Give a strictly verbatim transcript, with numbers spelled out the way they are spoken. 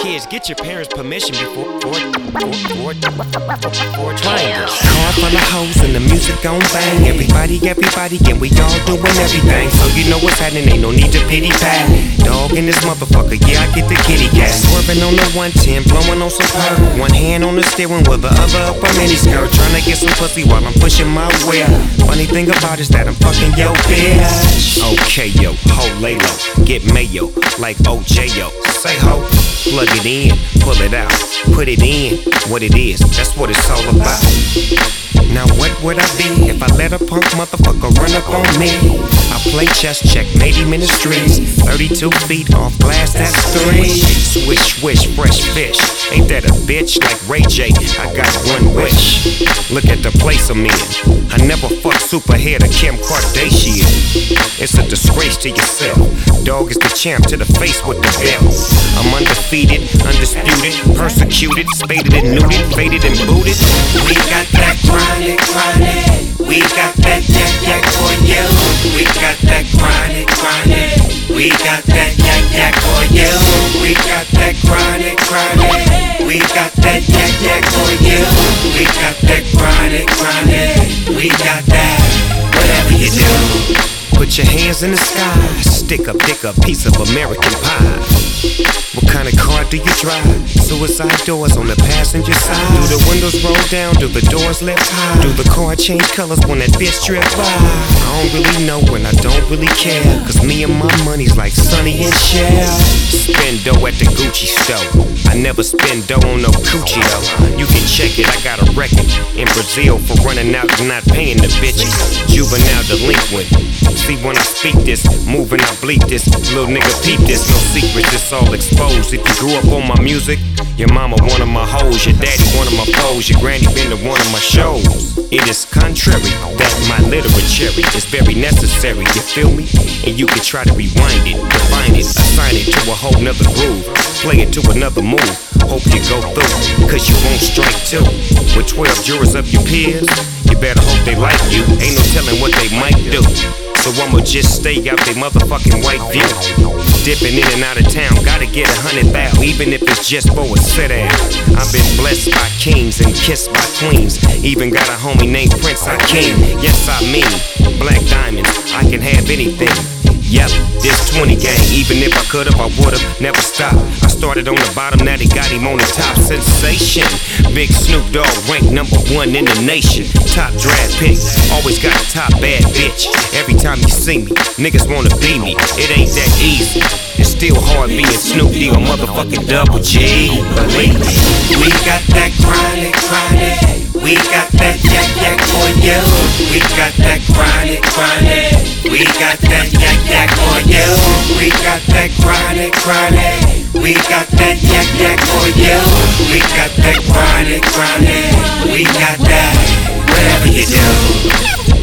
Kids, get your parents' permission before for, for, for, for trying this. Car full of hoes and the music gon' bang. Everybody, everybody, and we all doing everything. So you know what's happening, ain't no need to pity pat. Dog in this motherfucker, yeah, I get the kitty cat. Swerving on the one ten, blowing on some perk. One hand on the steering wheel, the other up a mini skirt. Trying to get some pussy while I'm pushing my way. Funny thing about it is that I'm fucking yo bitch. Okay, yo, ho, lay low, get mayo, like O J, yo. Say ho, plug it in, pull it out, put it in, what it is, that's what it's all about. Now what would I be if I let a punk motherfucker run up on me? I play chess, checkmate him in the streets. Thirty-two feet off glass, that's three. Swish, swish, fresh fish. Ain't that a bitch like Ray J? I got one wish. Look at the place I'm in. I never fucked superhead or Kim Kardashian. It's a disgrace to yourself. Dog is the champ to the face with the belt. I'm undefeated, undisputed, persecuted, spaded and neutered, faded and booted. We got that chronic, chronic. We got that yak yak for you. We got that chronic, chronic. We got that yak yak for you. We got that chronic, chronic. We got that yak yak for you. We got that chronic, chronic. We got that, whatever you do. Put your hands in the sky, stick up, dick a piece of American pie. What kind of car do you drive? Suicide doors on the passenger side. Do the windows roll down? Do the doors lift high? Do the car change colors when that bitch drip by? I don't really know and I don't really care, cause me and my money's like Sonny and Cher. Spend dough at the Gucci store. I never spend dough on no coochie though. You can check it, I got a record in Brazil for running out and not paying the bitches. Juvenile delinquent. See when I speak this, moving I bleep this. Little nigga peep this, no secrets, it's all exposed. If you grew up on my music, your mama one of my hoes, your daddy one of my foes, your granny been to one of my shows. It is contrary that my literature is very necessary, you feel me? And you can try to rewind it, define it, assign it to a whole nother groove, play it to another move. Hope you go through, cause you won't strike two. With twelve jurors of your peers, you better hope they like you. Ain't no telling what they might do. So I'ma just stay out they motherfucking white view. Dipping in and out of town, gotta get a hundred thou, even if it's just for a sit down. I've been blessed by kings and kissed by queens. Even got a homie named Prince Hakeem. Yes, I mean, black diamonds, I can have anything. Yep, this twenty gang, even if I could've, I would've never stopped. I started on the bottom, now they got him on the top. Sensation, Big Snoop Dogg ranked number one in the nation. Top draft pick, always got a top bad bitch. Every time you see me, niggas wanna be me. It ain't that easy, it's still hard being Snoop D or motherfucking Double G. Believe me, we got that chronic, chronic. We got that yak yak for you. We got that chronic, chronic. We got that yak yak for you. We got that chronic, chronic. We got that yak yak for you. We got that chronic, chronic. We got that, whatever you do.